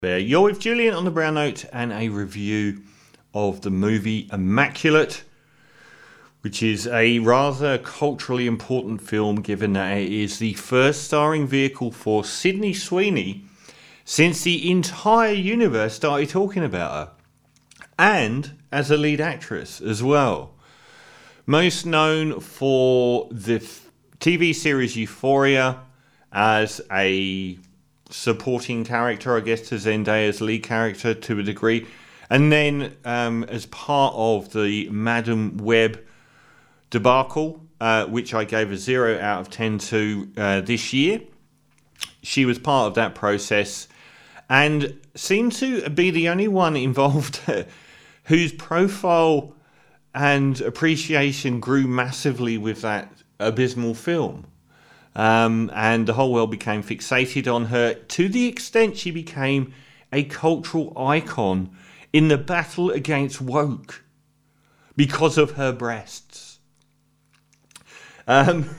There, you're with Julian on the Brown Note and a review of the movie Immaculate, which is a rather culturally important film given that it is the first starring vehicle for Sydney Sweeney since the entire universe started talking about her, and as a lead actress as well. Most known for the TV series Euphoria as a supporting character, I guess, to Zendaya's lead character to a degree. And then as part of the Madam Web debacle, which I gave a 0 out of 10 to this year. She was part of that process and seemed to be the only one involved whose profile and appreciation grew massively with that abysmal film. And the whole world became fixated on her to the extent she became a cultural icon in the battle against woke because of her breasts. I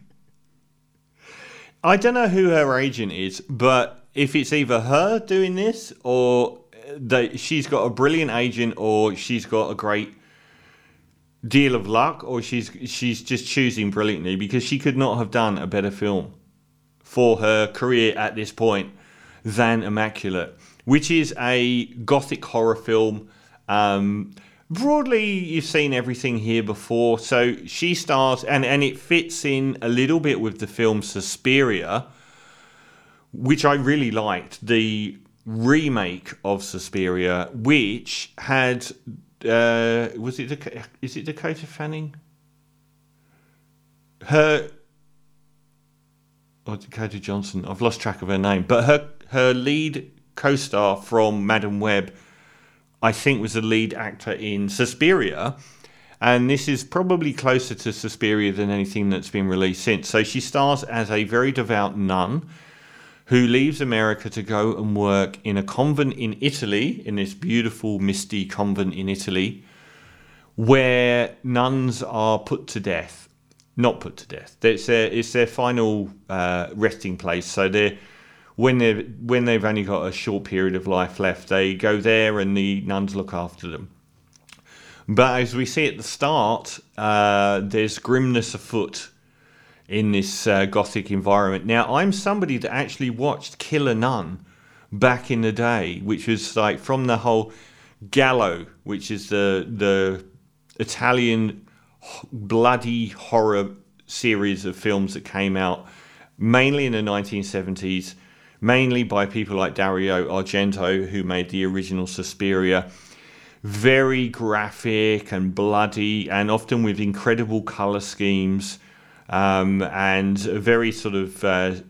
don't know who her agent is, but if it's either her doing this or that she's got a brilliant agent or she's got a great deal of luck, or she's just choosing brilliantly, because she could not have done a better film for her career at this point than Immaculate, which is a gothic horror film. Broadly, you've seen everything here before. So she stars, and it fits in a little bit with the film Suspiria, which I really liked, the remake of Suspiria, which had is it Dakota Fanning? Or Dakota Johnson. I've lost track of her name. But her lead co-star from Madam Web, I think, was the lead actor in Suspiria. And this is probably closer to Suspiria than anything that's been released since. So she stars as a very devout nun who leaves America to go and work in a convent in Italy, in this beautiful, misty convent in Italy, where nuns are put to death. Not put to death. It's their final resting place. So when they've only got a short period of life left, they go there and the nuns look after them. But as we see at the start, there's grimness afoot in this gothic environment. Now, I'm somebody that actually watched Killer Nun back in the day, which was like from the whole Gallo, which is the Italian bloody horror series of films that came out mainly in the 1970s, mainly by people like Dario Argento, who made the original Suspiria. Very graphic and bloody, and often with incredible colour schemes. And a very sort of a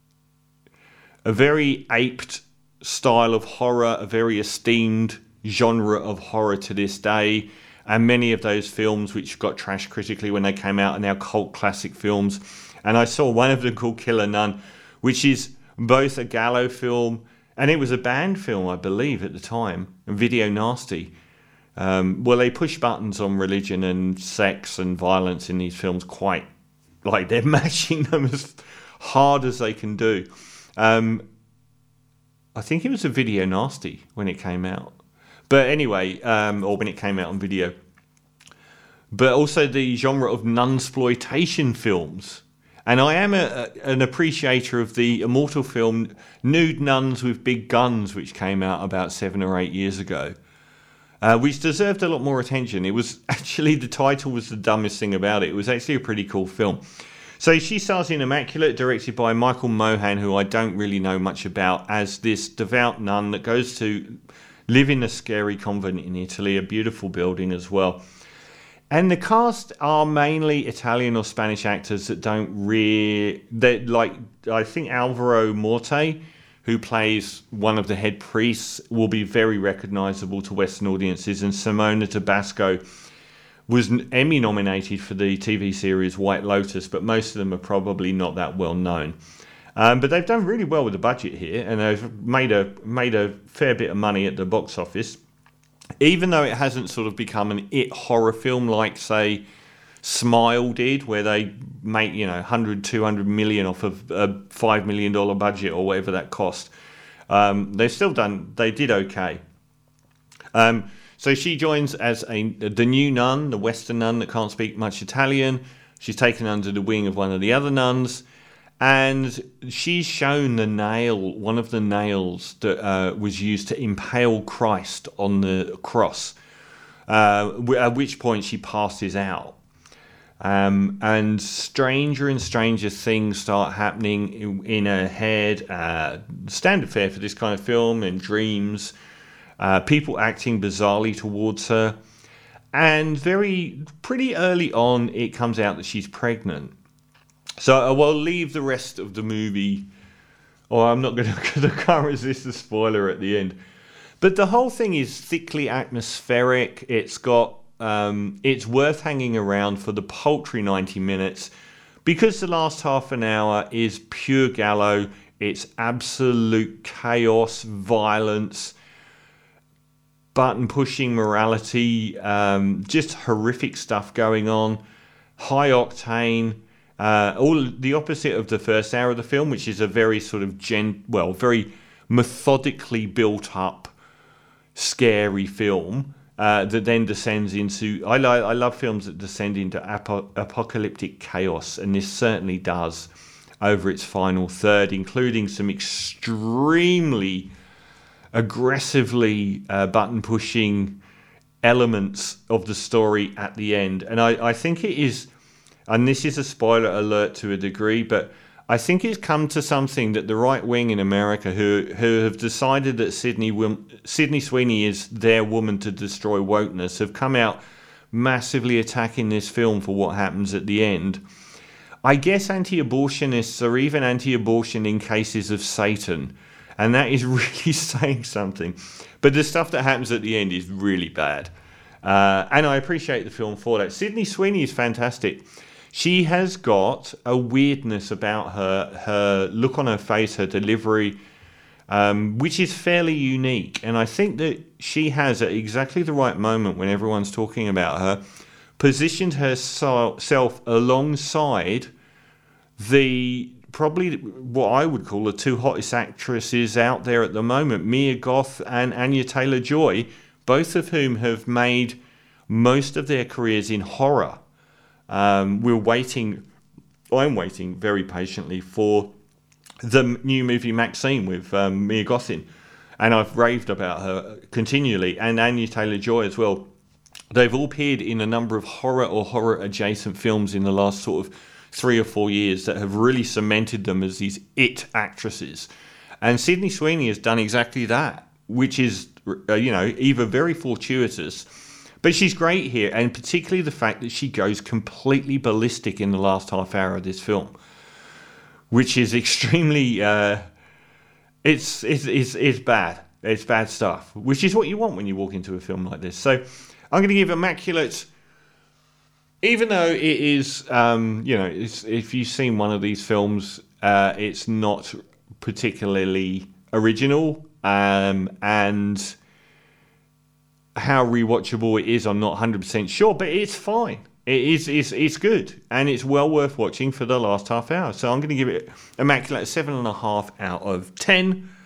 very aped style of horror, a very esteemed genre of horror to this day. And many of those films which got trashed critically when they came out are now cult classic films. And I saw one of them called Killer Nun, which is both a Gallo film, and it was a banned film, I believe, at the time, and Video Nasty. Well, they push buttons on religion and sex and violence in these films quite. Like, they're mashing them as hard as they can do. I think it was a Video Nasty when it came out. But anyway, or when it came out on video. But also the genre of nunsploitation films. And I am an appreciator of the immortal film Nude Nuns with Big Guns, which came out about 7 or 8 years ago. Which deserved a lot more attention. It was actually, the title was the dumbest thing about it. It was actually a pretty cool film. So she stars in Immaculate, directed by Michael Mohan, who I don't really know much about, as this devout nun that goes to live in a scary convent in Italy, a beautiful building as well. And the cast are mainly Italian or Spanish actors that I think Alvaro Morte, who plays one of the head priests, will be very recognisable to Western audiences. And Simona Tabasco was Emmy nominated for the TV series White Lotus, but most of them are probably not that well known. But they've done really well with the budget here, and they've made a fair bit of money at the box office. Even though it hasn't sort of become an it horror film like, say, Smile did, where they make 100, 200 million off of a $5 million budget or whatever that cost. They did okay. So she joins as the new nun, the Western nun that can't speak much Italian. She's taken under the wing of one of the other nuns, and she's shown one of the nails that was used to impale Christ on the cross, at which point she passes out. And stranger things start happening in her head. Standard fare for this kind of film, and dreams. People acting bizarrely towards her. And pretty early on, it comes out that she's pregnant. So I will leave the rest of the movie, or I'm not going to, because I can't resist the spoiler at the end. But the whole thing is thickly atmospheric. It's worth hanging around for the paltry 90 minutes, because the last half an hour is pure gallow. It's absolute chaos, violence, button pushing morality, just horrific stuff going on, high octane, all the opposite of the first hour of the film, which is a very sort of very methodically built up, scary film that then descends into. I love films that descend into apocalyptic chaos, and this certainly does over its final third, including some extremely aggressively button-pushing elements of the story at the end. And I think it is, and this is a spoiler alert to a degree, but I think it's come to something that the right wing in America, who have decided that Sydney Sweeney is their woman to destroy wokeness, have come out massively attacking this film for what happens at the end. I guess anti-abortionists are even anti-abortion in cases of Satan. And that is really saying something. But the stuff that happens at the end is really bad. And I appreciate the film for that. Sydney Sweeney is fantastic. She has got a weirdness about her look on her face, her delivery, which is fairly unique. And I think that she has, at exactly the right moment when everyone's talking about her, positioned herself alongside probably what I would call the two hottest actresses out there at the moment, Mia Goth and Anya Taylor-Joy, both of whom have made most of their careers in horror. I'm waiting very patiently for the new movie Maxine with Mia Goth in, and I've raved about her continually, and Anya Taylor-Joy as well. They've all appeared in a number of horror or horror-adjacent films in the last sort of 3 or 4 years that have really cemented them as these it actresses. And Sydney Sweeney has done exactly that, which is, either very fortuitous, but she's great here, and particularly the fact that she goes completely ballistic in the last half hour of this film, which is extremely, it's bad. It's bad stuff, which is what you want when you walk into a film like this. So I'm going to give Immaculate, even though it is, if you've seen one of these films, it's not particularly original, and how rewatchable it is, I'm not 100% sure, but it's fine. It's good, and it's well worth watching for the last half hour. So I'm going to give it Immaculate 7.5 out of 10.